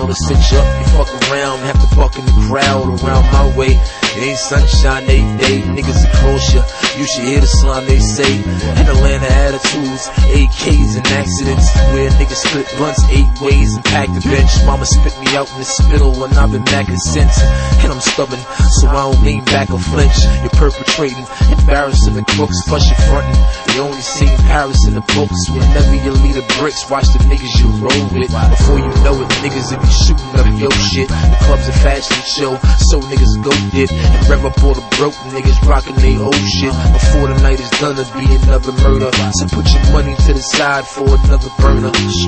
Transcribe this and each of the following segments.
style to sit you up. You fuck around, have to buck in the crowd around my way. It ain't sunshine every day, niggas across ya. You should hear the slime they say. In Atlanta attitudes, AKs and accidents, where niggas split blunts 8 ways and pack the bench. Mama spit me out in the spittle when I've been macking since. And I'm stubborn, so I don't lean back or flinch. You're perpetrating, embarrassing the crooks, plus you're frontin'. You only seen Paris in the books. Whenever you lead the bricks, watch the niggas you roll with. Before you know it, niggas will be shooting up your shit. The club's a fashion show, so niggas go dip. And rev up all the broke niggas rockin' they old shit. Before the night is done, there'll be another murder. So put your money to the side for another burner.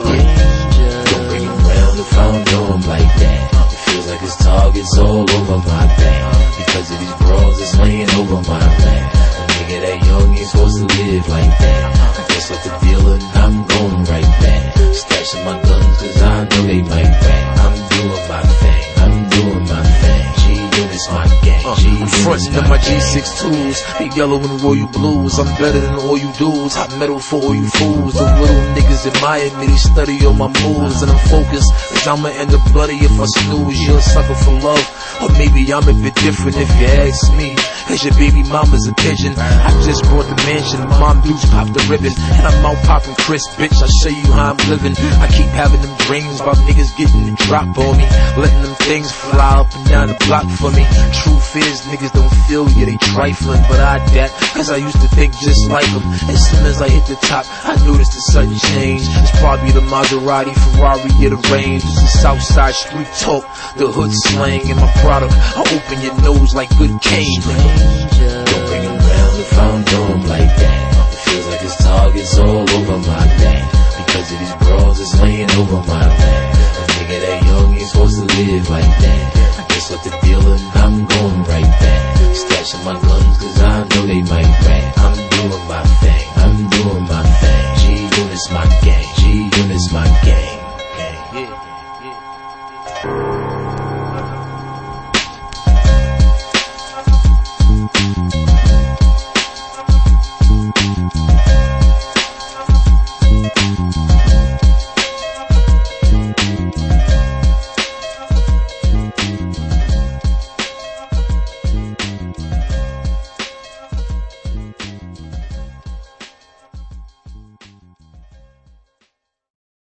Don't bring him round if I don't know him like that. It feels like his target's all over my back. Because of these bras that's laying over my lap. A nigga that young ain't supposed to live like that. I guess off the dealer and I'm going right back. Stashing my guns cause I know they might back. I'm doing my thing, I'm doing my thing. G-Unit's my gang, I'm frontin' in my G6 tools, big yellow and royal blues. I'm better than all you dudes, hot metal for all you fools. The little niggas admire me, they study all my moves. And I'm focused, cause I'ma end up bloody if I snooze. You're a sucker for love, or maybe I'm a bit different if you ask me. Cause your baby mama's a pigeon. I just bought the mansion, mom dudes pop the ribbon. And I'm out popping crisp, bitch, I'll show you how I'm living. I keep having them dreams about niggas getting the drop on me, letting them things fly up and down the block for me. Truth is, niggas don't feel you, they trifling. But I adapt, cause I used to think just like them. As soon as I hit the top, I noticed a sudden change. It's probably the Maserati, Ferrari, get a range. It's the Southside street talk, the hood slang. And my product, I open your nose like good cane. Don't bring him round if I don't know him like that. It feels like his target's all over my back. Because of these bras that's laying over my lap. A nigga that young ain't supposed to live like that.